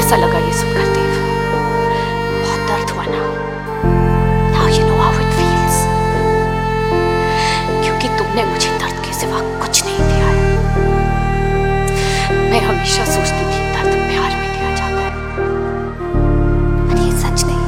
कैसा लगा ये सुनकर देव? बहुत दर्द हुआ ना? Now you know how it feels. क्योंकि तुमने मुझे दर्द के सिवा कुछ नहीं दिया है। मैं हमेशा सोचती थी दर्द प्यार में दिया जाता है, पर ये सच नहीं।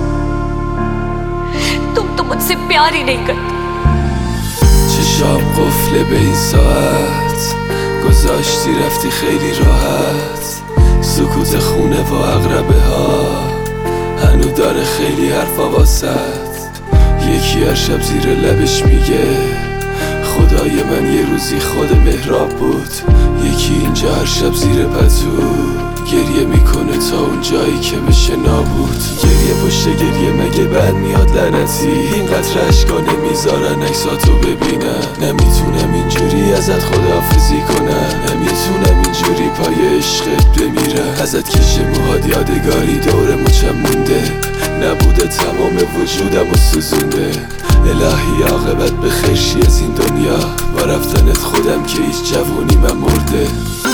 तुम तो मुझसे प्यार ही नहीं करती। چشام قفله به این ساعت گذاشتی رفتی خیلی راحت. سکوت خونه و اقربه ها هنو داره خیلی حرفا واسط. یکی هر شب زیر لبش میگه خدای من یه روزی خود مهراب بود. یکی اینجا هر شب زیر پتو گریه میکنه تا اون جایی که بشه نابود. گریه پشت گریه مگه بد میاد لعنتی؟ اینقدر اشکا نمیذارن عکساتو ببینن. نمیتونم اینجوری ازت خداحافظی کنم، نمیتونم اینجوری پای عشقت بمیرم. ازت کشه موهات یادگاری دور مچم مونده، نبوده تمام وجودم و سوزونده. الهی عاقبت به خیرشی از این دنیا، با رفتنت خودم که هیچ جوونی من مرده.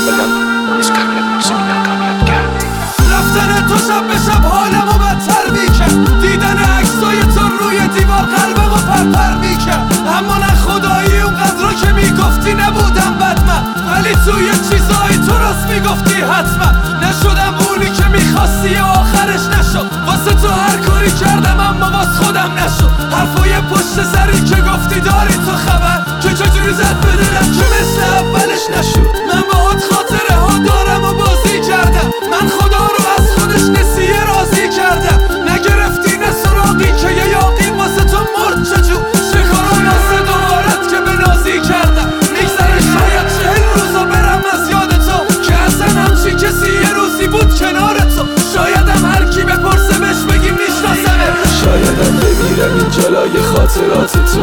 رفتن تو شب به شب حالمو بدتر میکرد. دیدن عکسای تو روی دیوار قلبمو پرپر میکرد. اما نه خدایی اونقدر رو که میگفتی نبودم بد من، ولی توی چیزایی تو راست میگفتی حتما. نشدم اونی که میخواستی و آخرش نشد. واسه تو هر کاری کردم اما واس خودم نشد. حرفای پشت سری که گفتی داری تو خبر، که چجوری زد بدونم که مثل اولش نشد. من باهات خاطره ها دارم و بازی کردم. من خدا رو از خودش نسیه راضی کردم. نگرفتی نه سراغی که یه یاقی واسه تو مرد چجور. شکارم واسه دوبارت که به نازی کردم. میگذره شاید 40 روزا برم از یاد تو، که اصلا همچی کسی یه روزی بود کنار تو. شایدم هر کی بپرسه بهش بگیم میشناسمه. شایدم بمیرم این جلای خاطرات تو.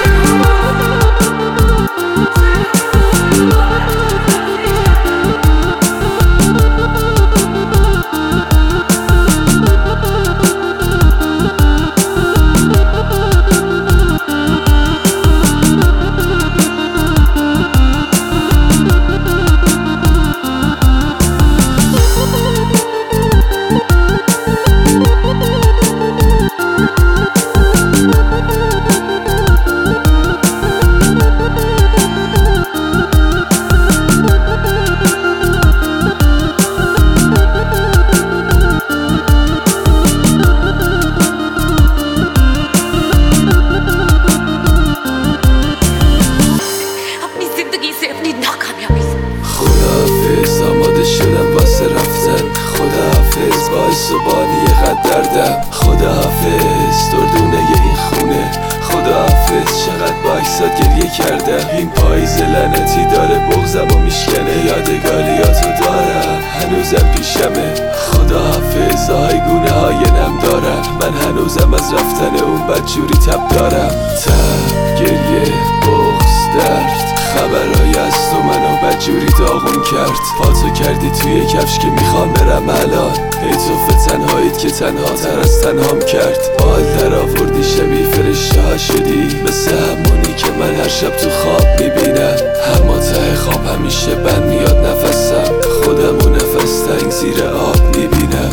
خداحافظ باعث و بانی قدردم. خداحافظ دردونه این خونه. خداحافظ چقدر با عکسات گریه کردم. این پاییز لعنتی داره بغضم و میشکنه. یادگاریاتو دارم هنوزم پیشمه. خداحافظ آیگونه های نم دارم. من هنوزم از رفتن اون بدجوری تب دارم. تب، گریه، بغض، درد، خبرهای از تو منو بدجوری داغون کرد. پاتو کردی توی کفش که میخوام برم الان. ای توفه تنهاییت که تنها تر از تنهام کرد. بال در آوردی شبیه فرشته ها شدی، مثل همونی که من هر شب تو خواب میبینم. اما ته خواب همیشه بند میاد نفسم. خودم و نفس تنگ زیر آب میبینم.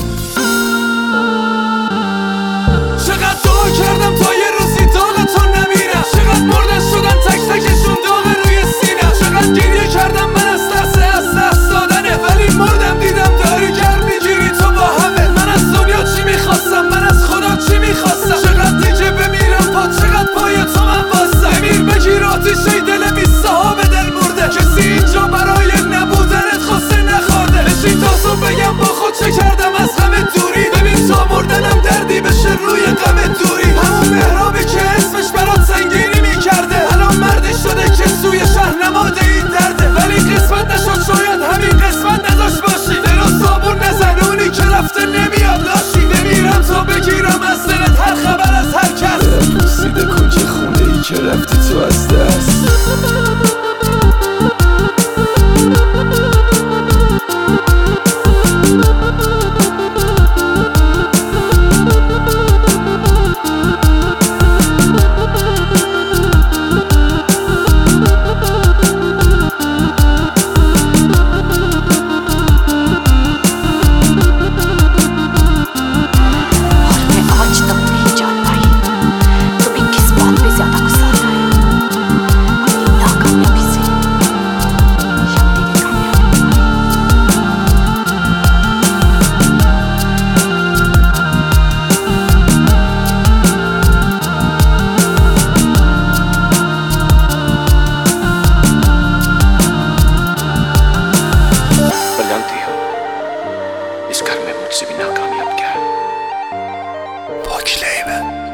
چقدر دعا کردم تا یه روزی داغ تو نمیرم. چقدر مردن شدن تک تکشون داغ روی سینم. چقدر گریه کردم من از ترس دست دادنه، ولی مردم دیدم داری گرم میگیری تو با همه. من از دنیا چی میخواستم، من از خدا چی میخواستم. چقدر دیگه بمیرم پا، چقدر پای تو من باستم. بمیر بگیر آتیشه دل بیسته ها به دل مرده. کسی اینجا برای نبودنت خواسته نخورده. بشین تا صبح بگم با خود چه کردم از همه دوری. ببین تا مردنم دردی بشه روی غم دوری. همون مهرابی که اسمش برات سنگینی میکرده، الان مردی شده که سوی شهر نماده این درده. ولی قسمت نشد، شاید همین قسمت نداشت باشی. دل و صابون نزن اونی که رفته نمیاد لاشی. نمیرم تا بگیرم از دلت هر خبر از هر کس. پوسیده کنج خونه ای که رفتی تو از دست. ناکامیت کرد. پاک لیبه